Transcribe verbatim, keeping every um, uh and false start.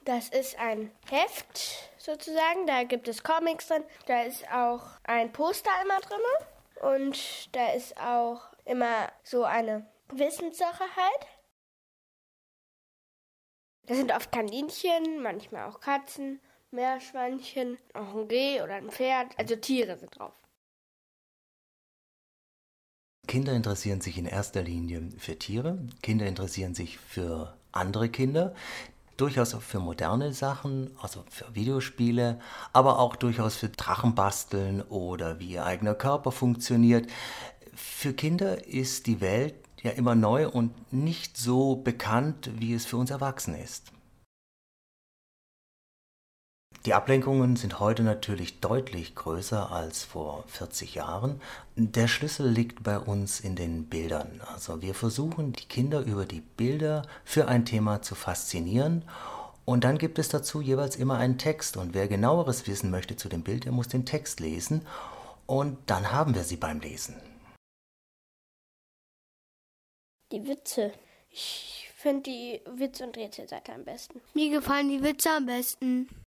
Das ist ein Heft sozusagen, da gibt es Comics drin. Da ist auch ein Poster immer drin und da ist auch immer so eine Wissenssache halt. Da sind oft Kaninchen, manchmal auch Katzen, Meerschweinchen, auch ein Reh oder ein Pferd, also Tiere sind drauf. Kinder interessieren sich in erster Linie für Tiere, Kinder interessieren sich für andere Kinder, durchaus auch für moderne Sachen, also für Videospiele, aber auch durchaus für Drachenbasteln oder wie ihr eigener Körper funktioniert. Für Kinder ist die Welt ja immer neu und nicht so bekannt, wie es für uns Erwachsene ist. Die Ablenkungen sind heute natürlich deutlich größer als vor vierzig Jahren. Der Schlüssel liegt bei uns in den Bildern. Also wir versuchen, die Kinder über die Bilder für ein Thema zu faszinieren. Und dann gibt es dazu jeweils immer einen Text. Und wer genaueres wissen möchte zu dem Bild, der muss den Text lesen. Und dann haben wir sie beim Lesen. Die Witze. Ich finde die Witz- und Rätselseite am besten. Mir gefallen die Witze am besten.